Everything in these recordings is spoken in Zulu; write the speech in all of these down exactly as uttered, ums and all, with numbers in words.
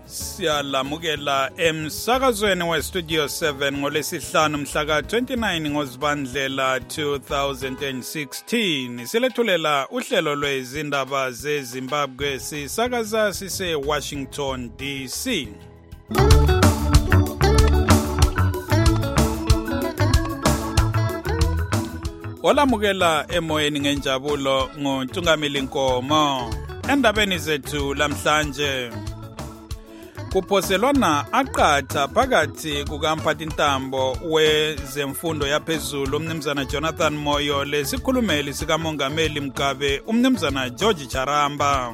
Siyalamukela emsakazweni we-Studio seven ngolesihlanu mhlaka twenty-nine ngozibandlela two thousand sixteen. Silethulela uhlelo lwezindaba zeZimbabwe sisakaza sise Washington D C. Olamukela emoyeni ngenjabulo nguNtungamili Nkomo. Endabeni zethu lamhlanje kuphoselwana aqatha phakathi kukamphathintambo wezemfundo yaphezulu umnumzana Jonathan Moyo lesikhulumeli sikamongameli Mugabe umnumzana George Charamba.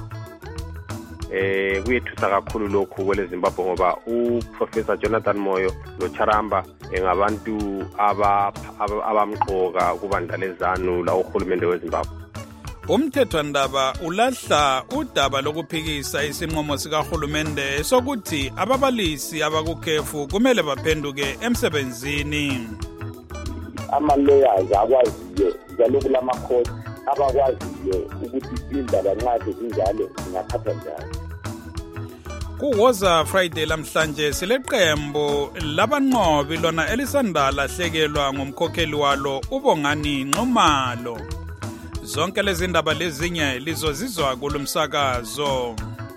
Eh kuyethusa kakhulu lokhu kwele Zimbabwe ngoba uProfessor Jonathan Moyo lo Charamba engabantu aba abamqoka kubandalezanu la uhulumende weZimbabwe. Umthethwandaba ulahla udaba lokuphikisa isinqumo sikahulumende sokuthi ababalisi abakukhefu kumele baphenduke emsebenzini. Ama-layers akwaziyo njalo kulamakhosi abakwaziyo ukuthi indaba nxa zinjalo zingaphatha njani. Kuwoza Friday lamhlanje sileqembu labanqobi lona elisanda lahlekelwa ngumkhokheli walo uBongani Nxumalo. Zonke lezi ndaba lezinye lizozizwa kulumsakazo.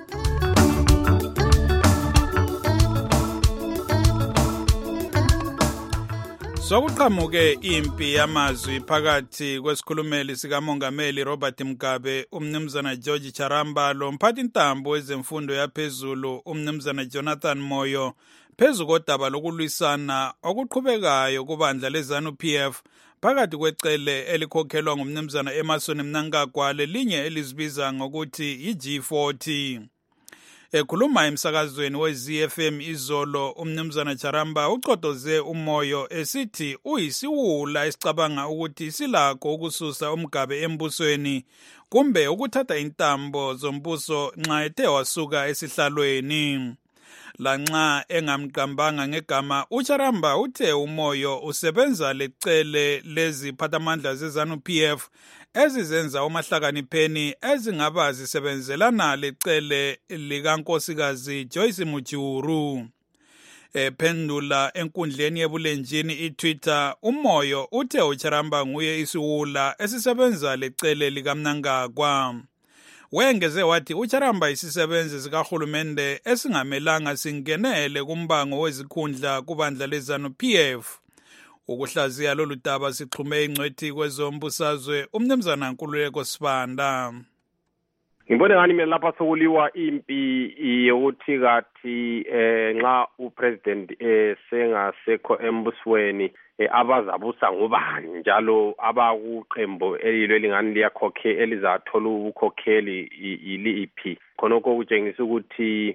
Sokuqhamuke impi yamazwi phakathi kwesikhulumeli sikamongameli Robert Mugabe umnumzana George Charamba lo mphathintambo wezemfundo yaphezulu umnumzana Jonathan Moyo phezu kodaba lokulwisana okuqhubekayo kubandla leZANU P F phakathi kwecele elikhokhelwa ngumnumzana Emmerson Mnangagwa lelinye elizibiza ngokuthi i-G forty. Ekhuluma emsakazweni we-Z F M izolo umnumzana Charamba ucodoze uMoyo esithi uyisiwula esicabanga ukuthi silakho ukususa uMugabe embusweni kumbe ukuthatha intambo zombuso nxa ethe wasuka esihlalweni. Lanxa engamqambanga ngegama uCharamba uthe uMoyo usebenza lecele leziphathamandla zeZANU P F ezizenza umahlakanipheni ezingaba zisebenzelana lecele likankosikazi Joyce Mujuru. Ephendula enkundleni yebulenjini iTwitter uMoyo uthe uCharamba nguye isiwula esisebenza lecele likaMnangagwa. Wengeze wathi uCharamba isisebenzi sikahulumende esingamelanga singenele kumbango wezikhundla kubandla leZANU P F. Ukuhlaziya lolu daba sixhume ingcwethi kwezombusazwe umnumzana Nkululeko Sibanda. Ngibone ngani mina lapha sokuliwa impi yokuthi kathi eh nxa upresident eh sengasekho embusweni abazabusa ngubani njalo abakuqembo elilo elingani liyakhokhe elizathola ubukhokheli iliphi khonoko kutshengisa ukuthi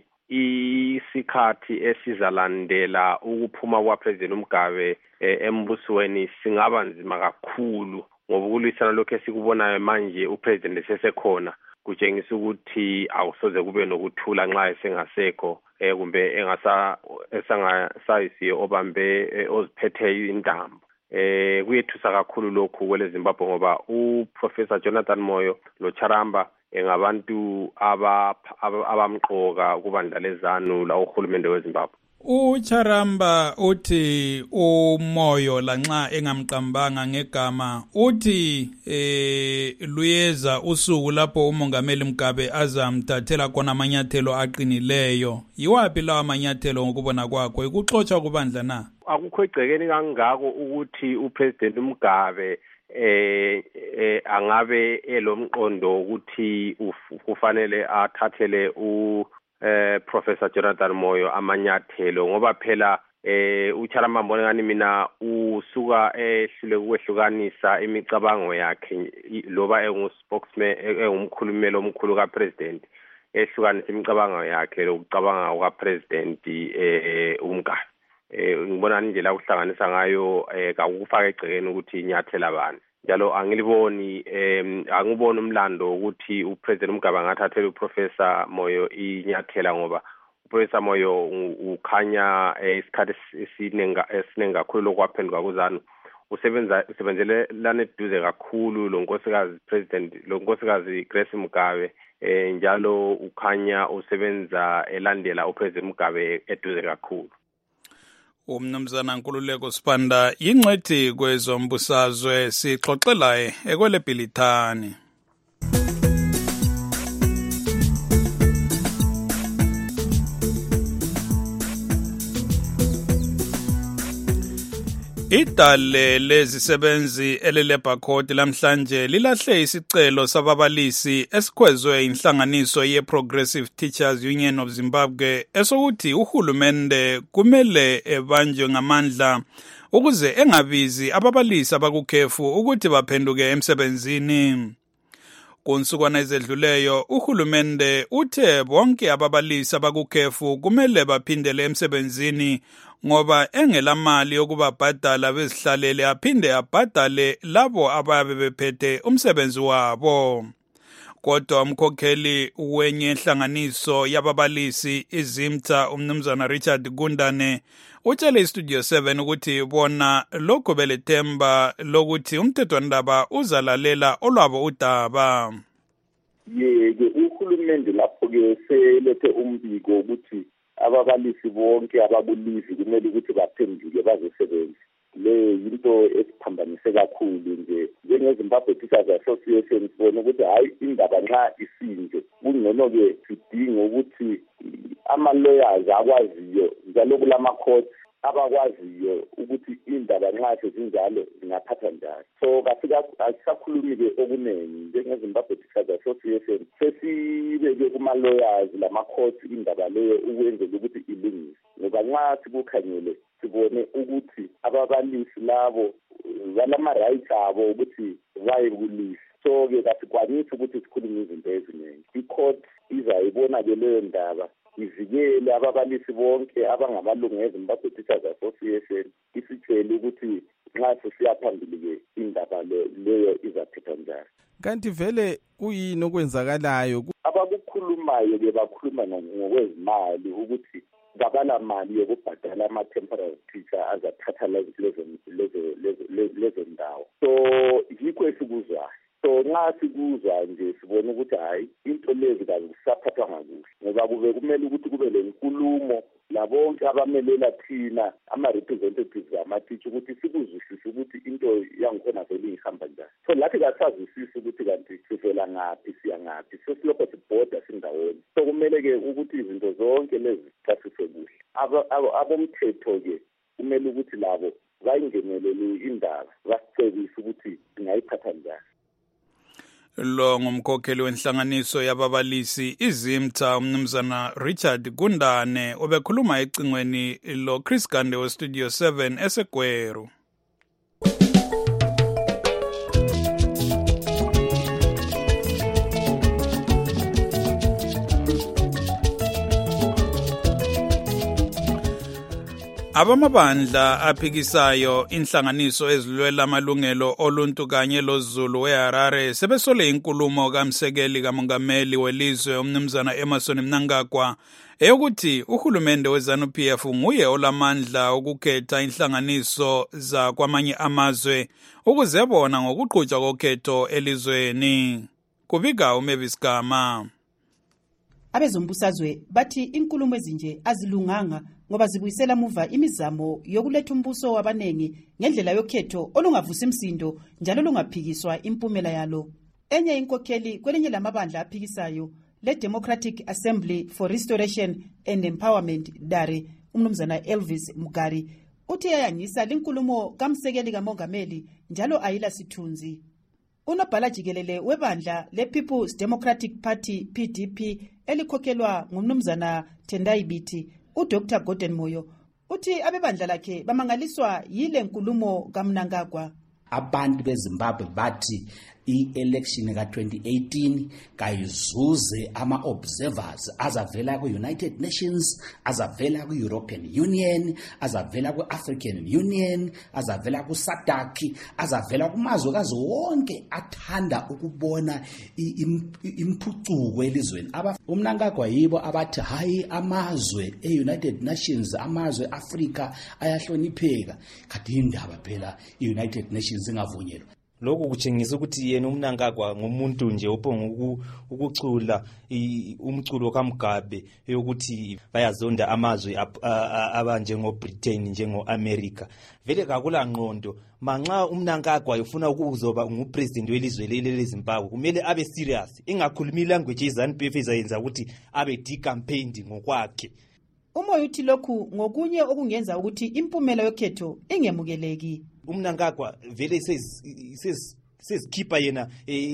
isikhathi esizalandela ukuphuma kwapresident uMugabe embusweni singaba nzima kakhulu ngoba ukulwisana lokho esikubonayo manje upresident sesekhona kutshengisa ukuthi awusoze kube nokuthula nxa esengasekho eh kumbe engasa esangasayisiye obambe oziphethe intambo. Eh kuyethusa kakhulu lokhu kwele Zimbabwe ngoba uProfessor Jonathan Moyo lo Charamba engabantu aba abamqoka kubandla leZANU la uhulumende weZimbabwe. uCharamba uthi uMoyo lanxa engamqambanga ngegama uthi eh luyeza usuku lapho umongameli Mugabe azamthathela khona amanyathelo aqinileyo. Yiwapi lawa amanyathelo ngokubona kwakho ikuxotsha kubandla na? Akukho igcekeni kangako ukuthi upresident uMugabe eh eh angabe elomqondo ukuthi kufanele athathele u eh Professor Jonathan Moyo amanyathelo ngoba phela eh uCharamba mbone ngani mina usuka ehlule ukwehlukanisa imicabango yakhe loba enguspokesman engumkhulumeli omkhulu kapresident ehlukanisa imicabango yakhe lokucabanga kwapresident eh uMgabe. Eh ngibona indlela ukuhlanganisa ngayo akufaka egcekeni ukuthi inyathela bani njalo angiliboni em angiboni umlando ukuthi upresident Mugabe ngathathela uProfessor Moyo inyathela ngoba uProfessor Moyo ukhanya isikhathi esinenga esinenga kakhulu lokwaphenduka kuZANU usebenza usebenzelana eduze kakhulu lo nkosikazi president lo nkosikazi Grace Mugabe eh njalo ukhanya usebenza elandela upresident Mugabe eduze kakhulu. Umnumzana Nkululeko Sibanda yingcwethi kwezombusazwe sixoxelaye ekwele Bhilithani. Idale lezisebenzi elelebha Court lamhlanje lilahle isicelo sababalisi esikhwezwe inhlanganiso ye-Progressive Teachers Union of Zimbabwe esokuthi uhulumende kumele ebanjwe ngamandla ukuze engabizi ababalisi abakukhefu ukuthi baphenduke emsebenzini. Kunsukwana ezedluleyo uhulumende uthe bonke ababalisi abakukhefu kumele baphindele emsebenzini ngoba engelamali yokubabhadala bezihlalele aphinde abhadale labo ababe bephethe umsebenzi wabo. Kodwa umkhokheli wenye inhlanganiso yababalisi izimtha umnumzana Richard Gundane utshele iStudio seven ukuthi bona lokho belethemba lokuthi umthethwandaba uzalalela olwabo udaba. Yeke uhulumende lapho ke selethe umbiko ukuthi ababalisi bonke ababulizi kumele ukuthi baphenduke bazosebenza. Le yinto esiphambanise kakhulu nje njengeZimbabwe Teachers Association sibona ukuthi hayi indaba nxa isinje kungcono ke sidinga ukuthi ama-lawyers akwaziyo njalo kulama-courts abakwaziyo ukuthi indaba nxa sezinjalo zingaphatha njani. So asisakhulumi-ke okuningi njengeZimbabwe Teachers Association sesibeke kuma-lawyers lama-courts indaba leyo ukwenzela ukuthi ilungise ngoba nxa sikukhangele sibone ukuthi ababalisi labo balama-rights abo ukuthi baye kulisa. So-ke kasikwanisi ukuthi sikhulume izinto eziningi. I-court izayibona-ke leyo ndaba ivikele ababalisi bonke abangamalungu eZimbabwe Teachers Association isitshele ukuthi nxa sesiya phambili-ke indaba leyo izaphetha njani. Kanti vele kuyini okwenzakalayo? Abakukhulumayo-ke bakhuluma ngokwezimali ukuthi babala mali yokubhadala ama-temporary teacher azathatha lezo ndawo. So yikho esikuzwayo. So nxa sikuzwa nje sibona ukuthi hayi into lezi kazikusaphathwa ngakuhle ngoba kube kumele ukuthi kube lenkulumo labonke abamelela thina ama-representatives ama-teacher ukuthi sikuzwisise ukuthi into yangikhona vele ihamba njani. So lathi kasazwisisi ukuthi kanti sivela ngaphi siya ngaphi sesilokho sibhoda sindawonye. So kumele-ke ukuthi izinto zonke lezi zichasiswe kuhle. Abomthetho-ke kumele ukuthi labo bayingenelele indaba basicebise ukuthi singayiphatha njani. Lo ngumkhokheli wenhlanganiso yababalisi izimtha umnumzana Richard Gundane obekhuluma ecingweni lo Chris Gande we Studio seven eseGweru. Abamabandla aphikisayo inhlanganiso ezilwela amalungelo oluntu kanye loZulu weHarare sebesole inkulumo kamsekeli kamongameli welizwe umnumzana Emmerson Mnangagwa eyokuthi uhulumende weZANU-P F nguye olamandla ukukhetha inhlanganiso za kwamanye amazwe ukuze bona ngokuqhutshwa kokhetho elizweni. Kubika uMavis Gama. Abezombusazwe bathi inkulumo ezinje azilunganga ngoba zibuyisela muva imizamo yokuletha umbuso wabanengi ngendlela yokhetho olungavusi imsindo njalo lungaphikiswa impumela yalo. Enye inkokheli kwelinye lamabandla aphikisayo le Democratic Assembly for Restoration and Empowerment Dare umnumzana Elvis Mugari uthi yayanyisa linkulumo kamsekeli kamongameli njalo ayila sithunzi. Unobhala jikelele webandla le People's Democratic Party P D P elikhokhelwa ngumnumzana Tendai Biti uDr Gordon Moyo uthi abebandla lakhe bamangaliswa yile nkulumo kaMnangagwa. Abantu beZimbabwe bathi i-election ka twenty eighteen kayizuze ama-observers azavela ku-United Nations, azavela ku-European Union, azavela ku-African Union, azavela ku-SADC, azavela kumazwekazi wonke athanda ukubona imphucuko elizweni. UMnangagwa yibo abathi hayi amazwe e-United Nations, amazwe Africa ayahlonipheka. Kanti indaba phela i-United Nations ingavunyelwa. Lokhu kutshengisa ukuthi yena uMnangagwa ngumuntu nje ophonga ukucula umculo kaMgabe yokuthi bayazonda amazwe abanjengo Britain njengo America. Vele kakula ngqondo manxa uMnangagwa ufuna ukuzoba ngupresident welizwe leli leZimbabwe kumele abe serious, ingakhulumi language eZANU-P F izayenza ukuthi abe de-campaigned ngokwakhe. Umoya uthi lokhu ngokunye okungenza ukuthi impumela yokhetho ingemukeleki. UMnangagwa vele sezikhipha yena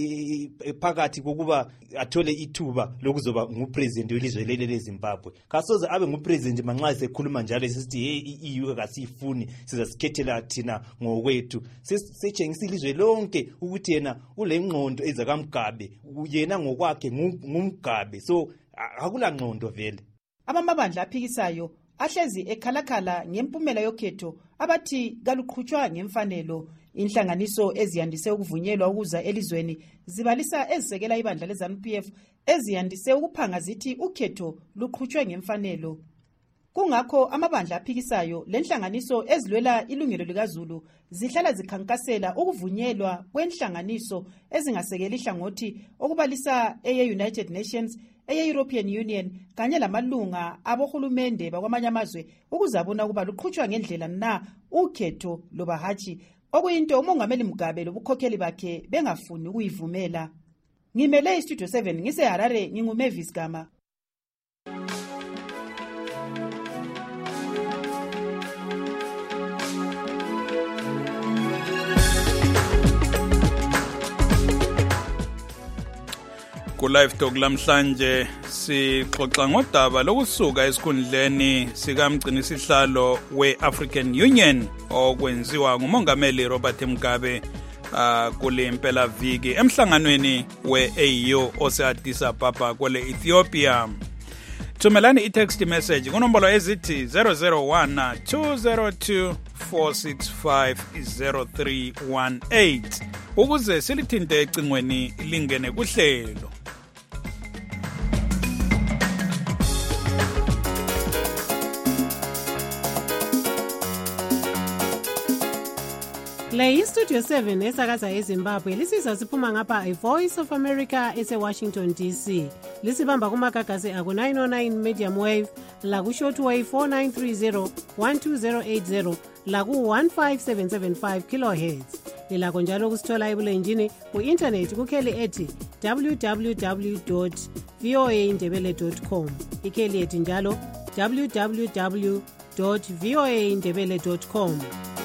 phakathi kokuba athole ithuba lokuzoba ngupresident welizwe leli leZimbabwe. Kasoze abe ngupresident manxa esekhuluma njalo sisithi hey i-E U akasifuni sizasikhethela thina ngokwethu. Sesitshengisa ilizwe lonke ukuthi yena ule ngqondo ezakaMgabe, yena ngokwakhe ngumgabe, so akula ngqondo vele. Abamabandla aphikisayo ahlezi ekhalakhala ngempumela yokhetho abathi kaluqhutshwa ngemfanelo. Inhlanganiso eziyandise ukuvunyelwa ukuza elizweni zibalisa ezisekela ibandla leZANU-P F eziyandise ukuphanga zithi ukhetho luqhutshwe ngemfanelo. Kungakho amabandla aphikisayo lenhlanganiso ezilwela ilungelo likaZulu zihlala zikhankasela ukuvunyelwa kwenhlanganiso ezingasekeli ihlangothi okubalisa eye-United Nations, eye-European Union kanye lamalunga abohulumende bakwamanye amazwe ukuzabona ukuba luqhutshwa ngendlela na ukhetho loba hatshi, okuyinto uMongameli Mugabe lobukhokheli bakhe bengafuni ukuyivumela. Ngimele iStudio seven ngise Harare, nginguMavis Gama. Ku-Live Talk lamhlanje sixoxa ngodaba lokusuka esikhundleni sikamgcinisihlalo we-African Union okwenziwa nguMongameli Robert Mugabe uh, kule mpelaviki emhlanganweni we-A U ose-Addis Ababa kwele Ethiopia. Thumelani i-text message kunombolo ezithi zero zero one two zero two four six five zero three one eight ukuze silithinte ecingweni lingene kuhlelo. Le iStudio seven esakaza eZimbabwe lisizwa siphuma ngapha iVoice of America ese-Washington D C. Lisibamba kumagagasi aku nine oh nine medium wave, laku shortwave four nine three zero one two zero eight zero, laku one five seven seven five kilohertz. Lilakho njalo kusithola ebulenjini ku-internet kukheli ethi w w w dot v o a ndebele dot com. Ikheli ethi njalo w w w dot v o a ndebele dot com.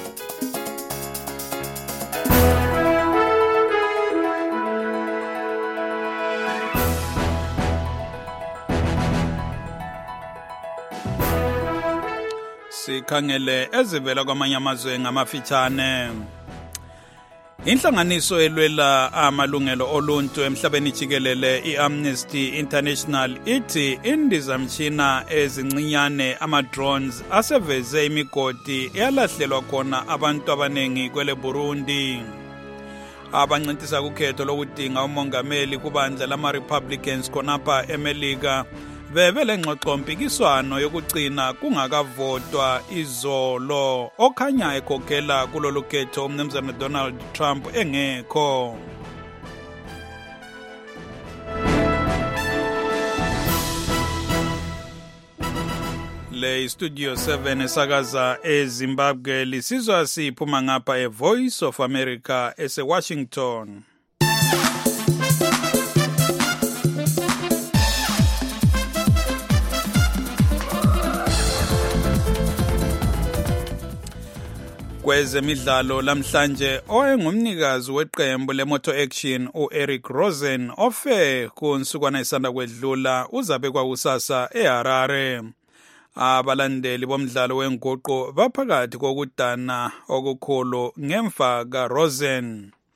Sikhangele ezivela kwamanye amazwe ngamafitshane. Inhlanganiso elwela amalungelo oluntu emhlabeni jikelele i-Amnesty International ithi indizamtshina ezincinyane ama-drones aseveze imigodi eyalahlelwa khona abantu abanengi kwele Burundi. Abancintisa kukhetho lokudinga umongameli kubandla lama-Republicans khonapha eMelika bebele ngxoxo mpikiswano yokugcina kungakavotwa izolo okhanya ekhokhela kulolu khetho umnumzana Donald Trump engekho. Le Studio seven esakaza eZimbabwe lisizwa siphuma ngapha eVoice of America ese-Washington. Kwezemidlalo lamhlanje owayengumnikazi weqembu leMoto Action uEric Rosen ofe kunsukwana isanda kwedlula uzabe kwakusasa eHarare. Abalandeli bomdlalo wenguqu baphakathi kokudana okukhulu ngemva kaRosen.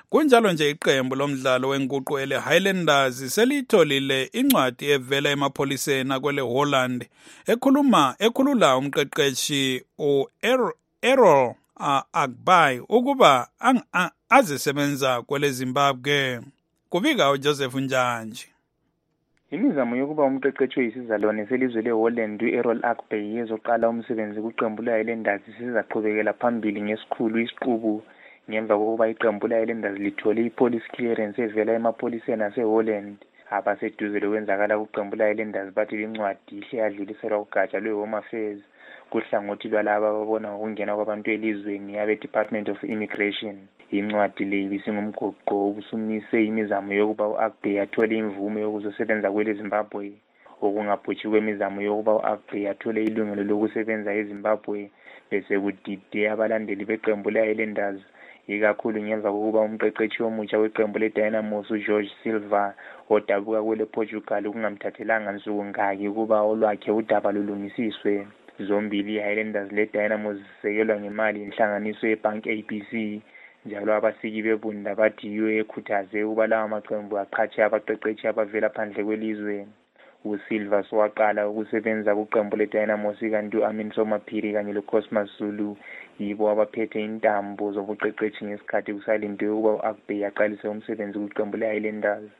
Kunjalo nje iqembu lomdlalo wenguqu ele Highlanders selitholile incwadi evela emapholiseni akwele Holland ekhuluma ekhulula umqeqeshi u-Errol Akbay ukuba azisebenza kwele Zimbabwe. Kubika uJoseph Njanji. Imizamo yokuba umqeqeshi oyisizalwane selizwe leHolland u-Errol Akbay yezoqala umsebenzi kuqembu le-Highlanders sizaqhubekela phambili ngesikhulu isiqubu ngemva kokuba iqembu le-Highlanders lithole i-police clearance evela emapholiseni aseHolland. Abaseduze lokwenzakala kuqembu le-Highlanders bathi incwadi ihle yadluliselwa kugatsha lwe-Home Affairs kuhlangothi lwalaba ababona ngokungena kwabantu elizweni abe-Department of Immigration. Incwadi le ibisingumgoqo obusumise imizamo yokuba u-Akbay athole imvume yokuzosebenza kwele Zimbabwe. Okungabhutshi kwemizamo yokuba u-Akbay athole ilungelo lokusebenza eZimbabwe bese kudide abalandeli beqembu le-Highlanders, ikakhulu ngemva kokuba umqeqeshi omutsha weqembu le-Dynamos uGeorge Silva odabuka kwele Portugal kungamthathelanga nsuku ngaki ukuba olwakhe udaba lulungisiswe. Zombili i-Highlanders le-Dynamos zisekelwa ngemali inhlanganiso yeBank A B C. Njalo abasiki bebunda bathi yiyo ekhuthaze ukuba lawa maqembu aqhatshe abaqeqeshi abavela phandle kwelizwe. uSilva sowaqala ukusebenza kuqembu le-Dynamos kanti u-Amin Somaphiri kanye lo-Cosmas Zulu yibo abaphethe intambo zobuqeqeshi ngesikhathi kusalindwe ukuba u-Akbay aqalise umsebenzi kuqembu le-Highlanders.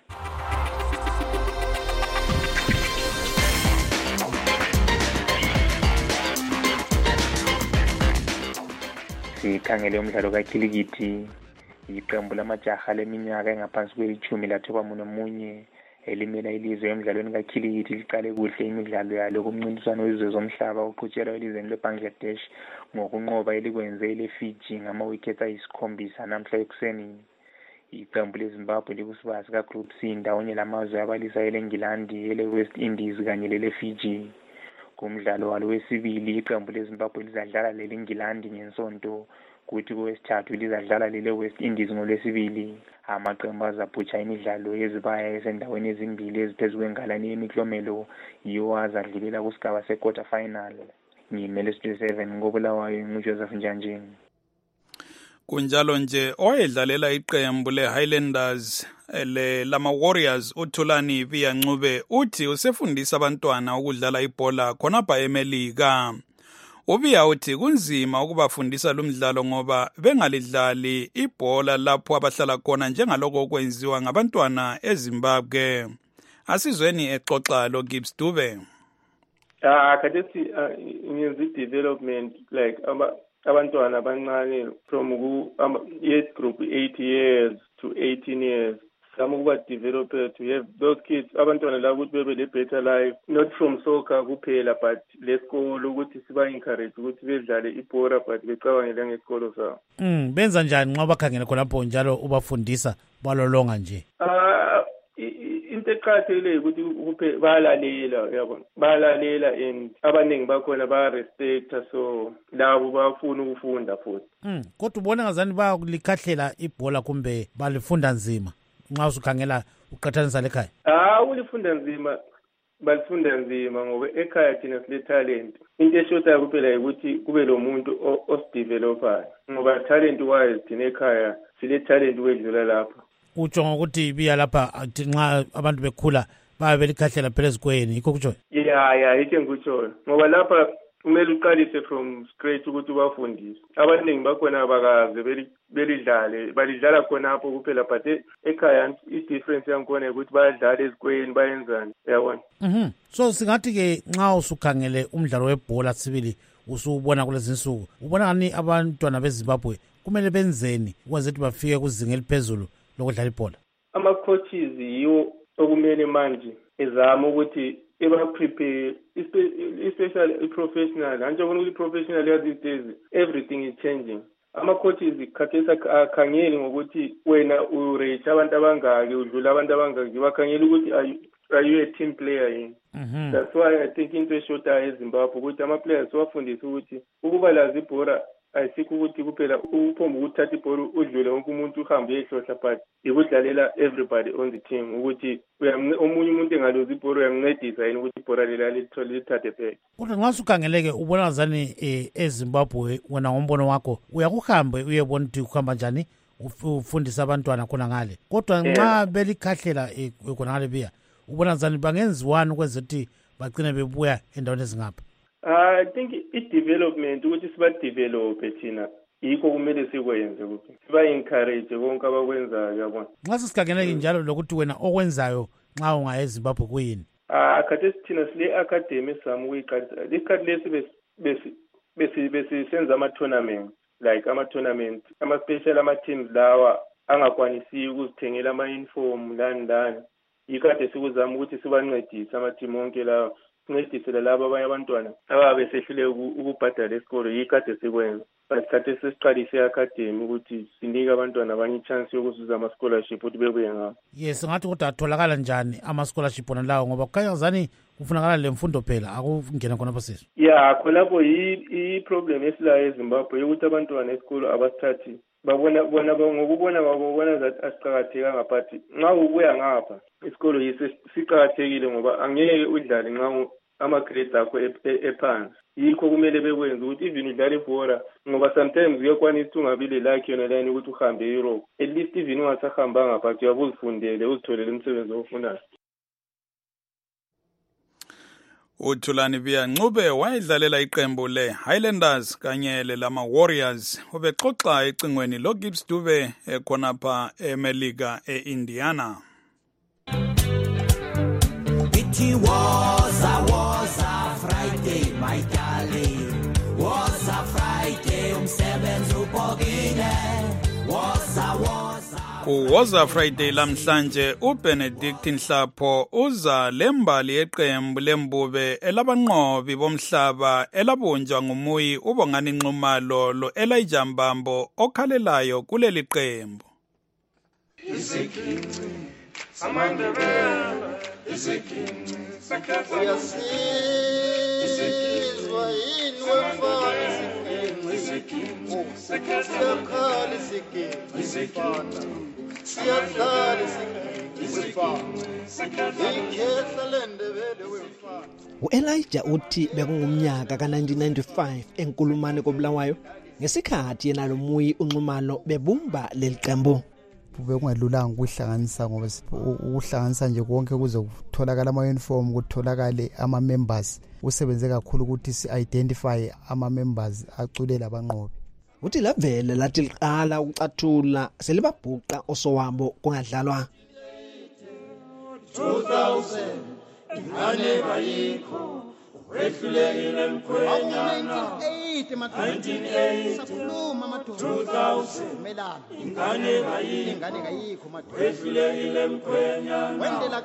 Sikhangele umdlalo kakhilikithi. Iqembu lamajaha leminyaka engaphansi kwelithumi lathoba nomunye elimela ilizwe emidlalweni kakhilikithi liqale kuhle imidlalo yalo kumncintiswano wezizwe zomhlaba oqhutshelwa elizweni leBangladesh ngokunqoba elikwenze leFiji ngama-wickets ayisikhombisa namhla ekuseni. Iqembu leZimbabwe likusibasi ka-Group C ndawonye lamazwe abalisa ele-Engilandi, ele-West Indies kanye lele-Fiji. Kumdlalo walo wesibili iqembu leZimbabwe lizadlala lele-Engilandi ngensonto, kuthi kowesithathu lizadlala lele-West Indies ngolwesibili. Amaqembu azabhutsha imidlalo yezibaya esendaweni ezimbili eziphezu kwengalane yemiklomelo yiwo azadlulela kusigaba se-quarter final. Ngimele Studio seven ngobulawayo nguJoseph Njanji. Kunjalo nje oyedlalela iqembu le-Highlanders le lama Warriors uThulani Biyancube uthi usefundisa abantwana ukudlala ibhola khonapha eMelika. Ubiya uthi kunzima ukubafundisa lo mdlalo ngoba bengalidlali ibhola lapho abahlala khona njengaloko okwenziwa ngabantwana eZimbabwe. Asizweni exoxa lo Gibbs Dube. Ah khathethi ngenza development like abantwana abancane from ku age group eight years to eighteen years. Some ukuba develop to have those kids abantwana la ukuthi bebe le better life, not from soccer kuphela but lesikolo ukuthi siba encourage ukuthi bedlale ibhola but becabangela ngesikolo sawo. Mm benza njani nxa bakhangela khonapho njalo ubafundisa balolonga nje? Ah into eqhathekile ukuthi kuphe bayalalela yabona, bayalalela and abaningi bakhona ba respect, so labo bafuna ukufunda futhi. Mm kodwa ubona ngazani bakulikhahlela ibhola kumbe balifunda nzima nxa usukhangela uqhathanisa lekhaya? Ah ulifunda nzima, balifunda nzima ngoba ekhaya thina sile talent. Into eshotayo kuphela ukuthi kube lo muntu osidevelopayo ngoba talent wise thina ekhaya sile talent wedlula lapha. Utsho ngokuthi biya lapha nxa abantu bekhula babe belikhahlela phela ezikweni yikho kutsho? Yeah yeah yike ngikutsho ngoba lapha kumele uqalise from scratch ukuthi ubafundise. Abaningi bakhona bakaze belidlale balidlala khonapho kuphela but ekhaya i-difference yankhona ukuthi bayadlala ezikweni bayenzani yabona. Mhm so singathi ke nxa usukhangele umdlalo webhola sibili usubona kulezi insuku ubona ngani abantwana beZimbabwe kumele benzeni ukwenza ukuthi bafike kuzinga eliphezulu lokudlala ibhola? Ama-coaches yiwo okumele manje ezama ukuthi eba-prepare, especially i-professional. Anjengona ukuthi i-professional these days, everything is changing. Ama-coaches khathesi akhangeli ngokuthi wena u-rate abantu abangaki, udlula abantu abangaki, bakhangela ukuthi are you a team player yini? Mm-hmm. That's why I think into eshotayo eZimbabwe ukuthi ama-players wafundisa ukuthi ukuba lazi ibhola ayisikho ukuthi kuphela uphomba ukuthatha ibhola udlule wonke umuntu uhambe uyehlohla but ikudlalela everybody on the team ukuthi omunye umuntu engalozi ibhola uyamncedisa yini ukuthi ibhola lela lithole lithathe phela. Kodwa nxa usukhangeleke ubona ngazani eZimbabwe wena ngombono wakho uyakuhambe uyebona ukuthi kuhamba njani ufundisa abantwana khona ngale kodwa nxa belikhahlela khona ngale biya ubona njani bangenziwani ukwenza ukuthi bagcine bebuya endaweni ezingapha? I think i-development ukuthi siba-develophe thina yikho kumele sikwenze ukuthi siba-encourage konke abakwenzayo yabona. Nxa sesikhangele njalo lokuthi wena okwenzayo nxa ungaya eZimbabwe kuyini? Ah, khathesi thina sile academy sami ukuyiqalisa. Isikhathi lesi besi besisenza ama-tournament, like ama-tournament, ama-special ama-teams lawa angakwanisiyo ukuzithengela ama-uniform lani lani. Yikade sikuzama ukuthi sibancedise ama-team onke lawa, sincedisele labo abanye abantwana ababe besehlule ukubhadala esikolo. Yikade sikwenza. Basikhathi sesiqalise i-academy ukuthi sinike abantwana abanye i-chance yokuzuza ama-scholarship ukuthi bebuye ngabo. Yes, ngathi kodwa atholakala njani ama-scholarship ona lawo ngoba kukhanya zani kufunakala le mfundo phela akungena khonapho sisi? Yeah, khonapho i-problem esilayo eZimbabwe yokuthi abantwana esikolo abasithathi babona bona ngokubona babona that asiqakathekanga but nxa ubuya ngapha isikolo yise siqakathekile ngoba angeke udlale nxa ama-grades akho ephansi. Yikho kumele bekwenza ukuthi even udlale ibhora ngoba sometimes uyakwanisa ukuthi ungabile lakhe yona lani ukuthi uhambe e-Europe. At least even ungasahambanga but uyabe uzifundele uzitholele umsebenzi ofunayo. uThulani Biya Ncube wayedlalela iqembu le-Highlanders kanye lelama Warriors. Ubexoxa ecingweni loGibbs Dube ekhonapha eMelika e-Indiana. It was a was a Friday, my darling. Was a Friday, umsebenzi ubhokile. Was a was a Kuwoza Friday lamhlanje uBenedict Nhlapho uza lembali yeqembu lembube elabanqobi bomhlaba elabunjwa ngumuyi uBongani Nxumalo lo Elijah Mbambo okhalelayo kuleli qembu. Isikinci samandebele isikinci sakafana isizwa yini wemfana isikinci sakafana isikinci siyadlala isikinci ikhehla lendebele wemfana. U-Elijah uthi bekungumnyaka ka nineteen ninety-five enkulumane koBulawayo ngesikhathi yena lo muyi uNxumalo bebumba leli qembu. Bekungalulanga ukuhlanganisa ngoba ukuhlanganisa nje konke kuze kutholakala ama-uniform kutholakale ama-members. Usebenze kakhulu ukuthi si-identify ama-members acule labanqobi. Uthi lavele lathi liqala ukucathula selibabhuqa osowabo kungadlalwa. two thousand ingane bayikho wehlulekile emkhwenyana nineteen eighty sakhuluma madoda two thousand melana ingane bayikho ingane kayikho madoda wehlulekile emkhwenyana wendela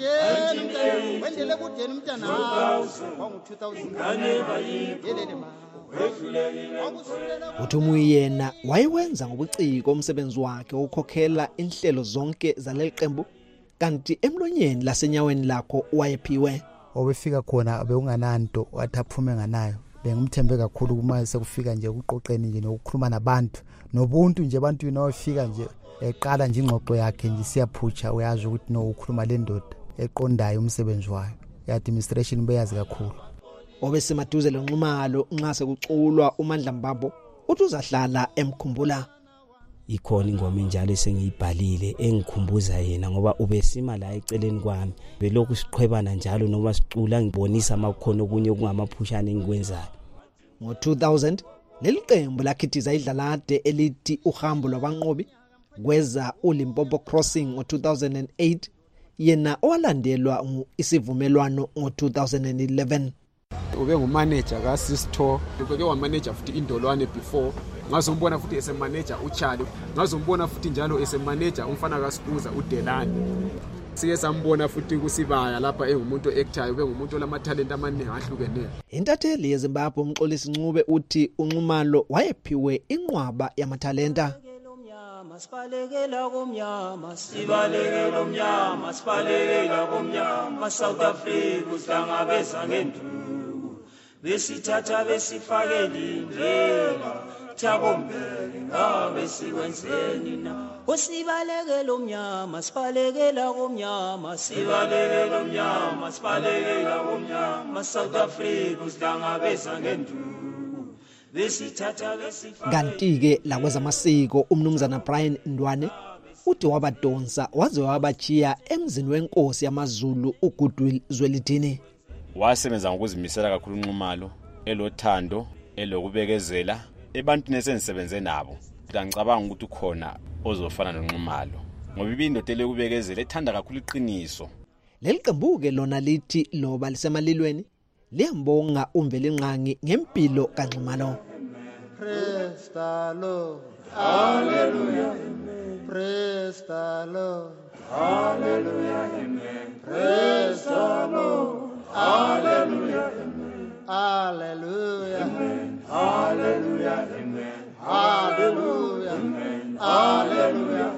kakudeni wendele kudeni umntana wangu two thousand ingane bayikho yelele ma wehlulekile. Uthi umuyi yena wayewenza ngobuciko umsebenzi wakhe ukukhokhela inhlelo zonke zaleli qembu kanti emlonyeni lasenyaweni lakho wayephiwe. Obefika khona bekungananto wathi aphume nganayo. Bengumthembe kakhulu kuma sekufika nje ukuqoqeni nje nokukhuluma nabantu nobuntu nje abantu inofika nje eqala nje ingxoxo yakhe nje siyaphutsha uyazi ukuthi no ukhuluma le ndoda eqondayo umsebenzi wayo ye-administration beyazi kakhulu. Obesemaduze loNxumalo nxa sekuculwa uMandla Mbambo uthi uzahlala emkhumbula. Ikhona ingoma njalo esengiyibhalile engikhumbuza yena ngoba ubesima la eceleni kwami belokhu siqhwebana njalo noma sicula ngibonisa amakhono okunye okungamaphushana engikwenzayo. Ngo two thousand leli qembu lakhithiza idlalade elithi uhambo lwabanqobi kweza uLimpopo Crossing ngo two thousand eight yena owalandelwa isivumelwano ngo two thousand eleven. Ube ngumanager kaSisto ubeke wamanager futhi Indolwane before ngazombona futhi ese manager uChali ngazombona futhi njalo ese manager umfana kaSikuza uDelani siye sambona futhi kusibaya lapha engumuntu actor ube ngumuntu olama talent amaningi ahlukeneyo. Intatheli yeZimbabwe umxolisi Ncube uthi uNxumalo wayephiwe inqwaba yamathalenta. Sibalekela komnyama sibalekela umnyama sibalekela komnyama South Africa uhlangabeza ngenduku besithatha besifakela indlela Thabombele ngabe sikwenzeni na usibalekela umnyama sibalekela komnyama sibalekela umnyama sibalekela komnyama South Africa uhlangabeza ngenduku kanti-ke la kwezamasiko umnumzana Brian Ndwane uthi wabadonsa waze wabachiya emzini wenkosi yamaZulu uGoodwill Zwelithini. Wasebenza ngokuzimisela kakhulu unxumalo, elothando, elokubekezela ebantwini esengisebenze nabo. Ngicabanga ukuthi ukhona ozofana nonxumalo ngoba ibindoda elekubekezela ethanda kakhulu iqiniso. Leli qembu-ke lona lithi loba lisemalilweni liyambonga uMveli Nqangi ngempilo kaNxumalo. Praise the Lord. Hallelujah. Praise the Lord. Hallelujah. Praise the Lord. Hallelujah. Hallelujah. Hallelujah. Hallelujah. Hallelujah.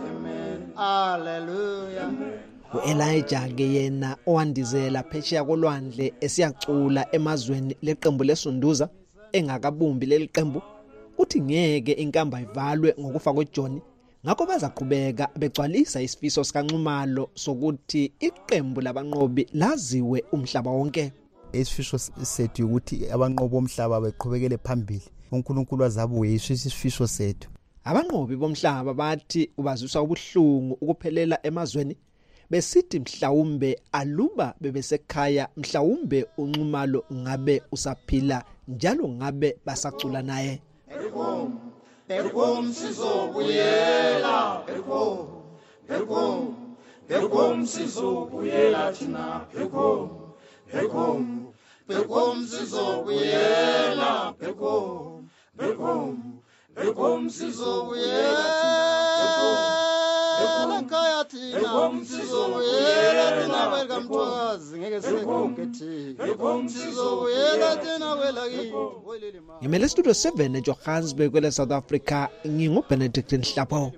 Hallelujah. U-Elijah ke yena owandizela phesheya kolwandle esiyacula emazweni leqembu lesunduza engakabumbi leli qembu uthi ngeke inkamba ivalwe ngokufa kweJohn ngakho bazaqhubeka begcwalisa isifiso sikaNxumalo sokuthi iqembu labanqobi laziwe umhlaba wonke. Isifiso sethu ukuthi abanqobi bomhlaba beqhubekele phambili uNkulunkulu azabuye isifiso sethu. Abanqobi bomhlaba bathi ubaziswa ubuhlungu ukuphelela emazweni besithi mhlawumbe aluba bebesekhaya mhlawumbe uNxumalo ngabe usaphila njalo ngabe basacula naye. Berkom Berkom sizobuyela Berkom Berkom Berkom sizobuyela thina Berkom Berkom Berkom sizobuyela Berkom Berkom Berkom sizobuyela thina Ekhaya thina sizobuyela thina welkamthokazi ngeke sikhokhe thina sizobuyela thina welaki. Ngimele studio seven eJohannesburg kwele South Africa nginguBenedict Nhlapho.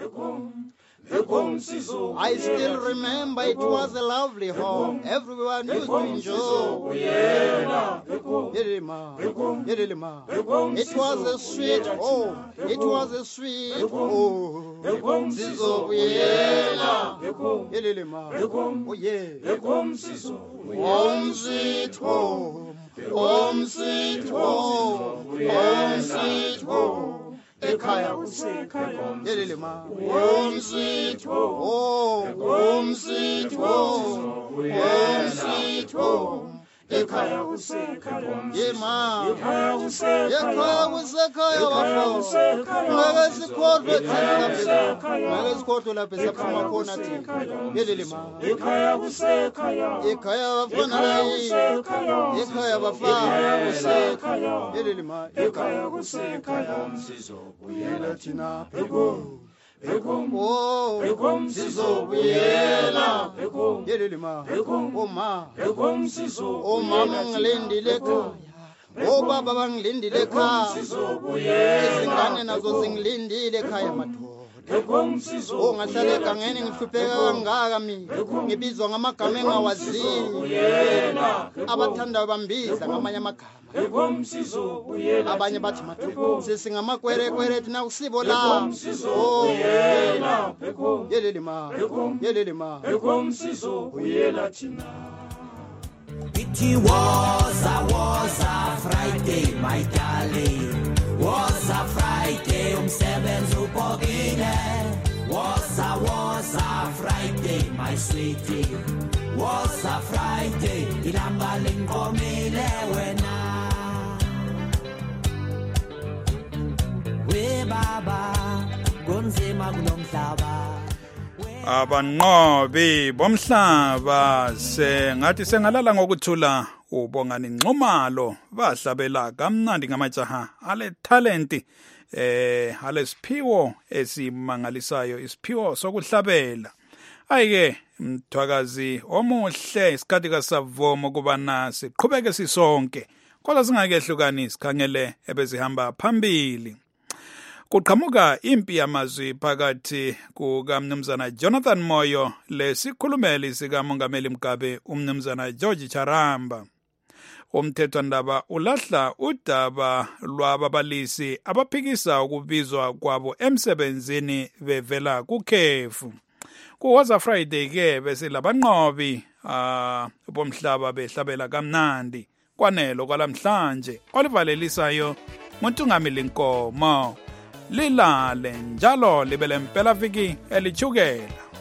I still remember it was a lovely home. Everyone used to enjoy. It was a sweet home. It was a sweet home. Oh yeah. Home sweet home. Home sweet home. Home sweet home. Ekhaya kusekhaya yelelema home sweet home home sweet home home sweet home ekhaya kusekhaya yema ekhaya kusekhaya kusekhaya bafo ngeke sikhohlwe thina ngeke sikhohlwe lapha siphuma khona thina yelelema ekhaya kusekhaya ekhaya bafana ekhaya bafana kusekhaya yelelema ekhaya kusekhaya sizobuyela thina Berkom Berkom oh Berkom sizobuyela Berkom yelelema Berkom oma Berkom sizo omama ngilindile ekhaya obaba bangilindile ekhaya sizobuyela izingane nazo zingilindile ekhaya madoda Berkom sizo ongahlala egangeni ngihlupheka kangaka mina ngibizwa ngamagama engawaziyo abathanda bambiza ngamanye amagama Berkom sizobuyela abanye bathi madoda sesingamakwere thina kusibo la sizobuyela Berkom yelelema yelelema Berkom sizobuyela thina. It was a was a Friday my darling was a Friday umsebenzi ubhokile was a was a Friday my sweetie was a Friday ilanga linqomile wena we baba kunzima kulomhlaba. Abanqobi bomhlaba sengathi sengalala ngokuthula ubongani Nxumalo bahlabela kamnandi ngamajaha ale talenti eh ale siphiwo esimangalisayo isiphiwo sokuhlabela. Ayike mthwakazi omuhle isikhathi kasavoma kubana siqhubeke sisonke kodwa singakehlukani sikhangele ebezihamba phambili. Kuqhamuka impi yamazwi phakathi kukaMnumzana Jonathan Moyo lesikhulumeli sikaMongameli Mugabe uMnumzana George Charamba. Umthethwandaba ulahla udaba lwababalisi abaphikisa ukubizwa kwabo emsebenzini bevela kukhefu. Kuwaza Friday ke bese labanqobi ah bomhlaba behlabela kamnandi kwanelo kwalamhlanje olivalelisayo Muntungamili Nkomo. Lilale njalo libe lempela viki elichukela.